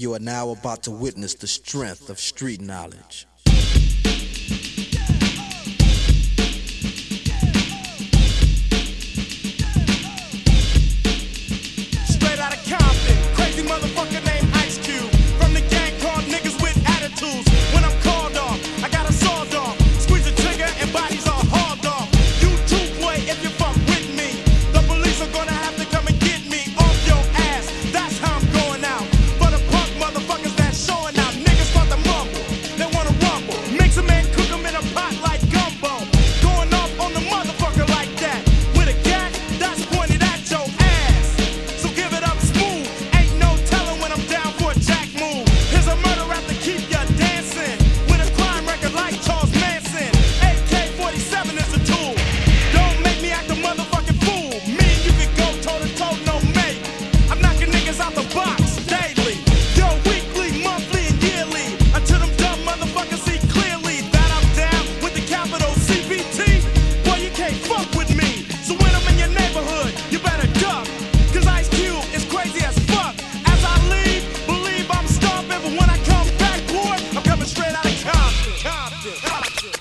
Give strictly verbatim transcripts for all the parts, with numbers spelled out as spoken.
You are now about to witness the strength of street knowledge. Straight out of Compton, crazy motherfucker named Ice Cube. From the gang called niggas with attitudes. When I'm called off, I got a sawed off. Squeeze the trigger and bodies are hauled off. You too, boy, if you fuck with me. The police are gonna have to come and get me off your ass. That's how I'm going out. For the punk motherfuckers that's showing out. Niggas start to mumble, they wanna rumble. Mix 'em and cook 'em in a pot like gumbo. Going off on the motherfucker like that. With a gat that's pointed at your ass. So give it up smooth. Ain't no telling when I'm down for a jack move. Here's a murder rap to keep ya dancing. With a crime record like Charles Manson. A K forty-seven is the tool. Don't make me act a motherfucking fool. Me and you could go toe to toe, no mate. I'm knocking niggas out the box daily. Yo, weekly, monthly, and yearly. Until them dumb motherfuckers see clearly that I'm down with the capital C B T. Boy, you can't fuck with me. So when I'm in your neighborhood, you better duck. Cause Ice Cube is crazy as fuck. As I leave, believe I'm stomping. But when I come back, boy, I'm coming straight out of Compton. Compton. Compton.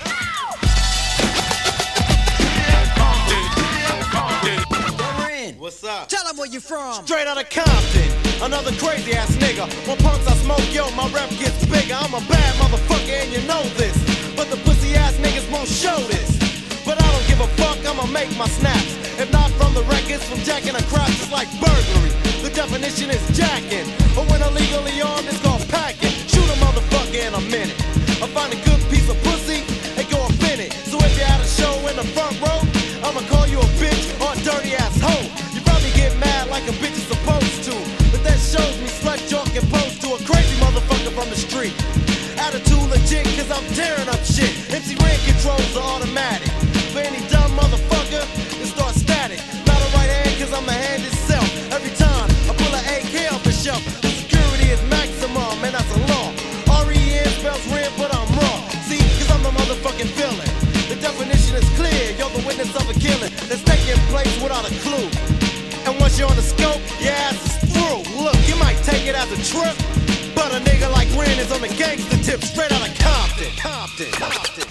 What's up? Tell them where you from. Straight out of Compton, another crazy ass nigga. When punks I smoke, yo, my rep gets bigger. I'm a bad motherfucker and you know this. But the pussy ass niggas won't show this. But I don't give a fuck, I'ma make my snaps. If not from the records, from jacking across, it's like burglary. The definition is jacking. Or when illegally armed, it's called packing. Shoot a motherfucker in a minute. I find a good piece of pussy and go up in it. So if you had a show in the front row, I'ma call you a bitch or a dirty ass hoe. You probably get mad like a bitch is supposed to. But that shows me slut joke and pose to a crazy motherfucker from the street. Attitude legit cause I'm tearing up shit. M C Ren controls are automatic. For any dumb motherfucker, it starts static. Not a right hand cause I'm the hand itself. Every time I pull an A K off the shelf, the security is maximum and that's a law. R E N spells Ren but I'm raw. See, cause I'm the motherfucking villain. The definition is clear, you're the witness of a killing that's taking place without a clue. And once you're on the scope, your ass is through. Look, you might take it as a trip, but a nigga like Ren is on the gangster tip, straight out of Compton. Compton. Compton.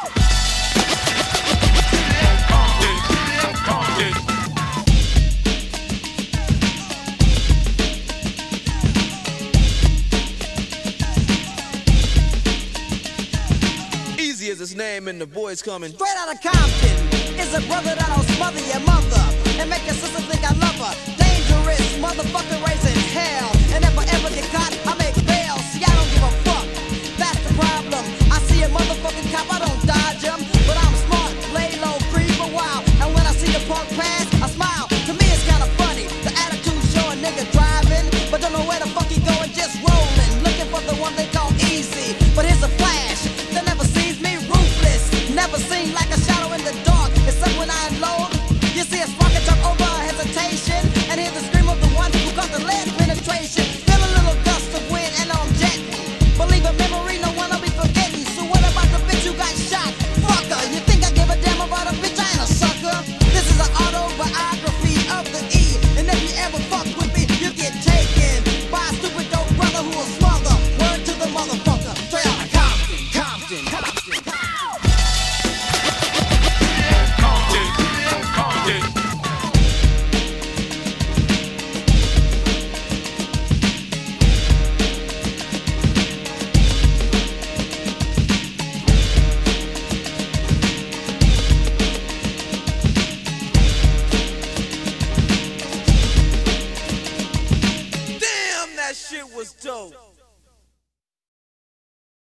Easy as his name and the boys coming. Straight out of Compton is a brother that'll smother your mother and make your sister think I love her. Dangerous motherfucker raising hell. And if I ever get caught, I make bail. See, I don't give a fuck. That's the problem. I see a motherfucking cop, I don't dodge him. But I'm smart, lay low, creep a while. And when I see the punk pass, I smile. To me, it's kinda funny. The attitude show a nigga driving, but don't know where the fuck he going, just rolling. Looking for the one they call easy. But here's a flash that never sees me, ruthless. Never seen like a shadow in the dark. Except when I unload. You see a spark and jump over hesitation. And hear the scream of the one who got the lead penetration. Feel a little gust of wind and I'm jetting. Believe a memory, no one will be forgetting. So what about the bitch who got shot? Fucker, you think I give a damn about a bitch? I ain't a sucker. This is an autobiography of the E. And if you ever fuck with me, you get taken by a stupid dope brother who will smother. Word to the motherfucker. Straight out of Compton. Compton. Compton. Damn, that shit was dope.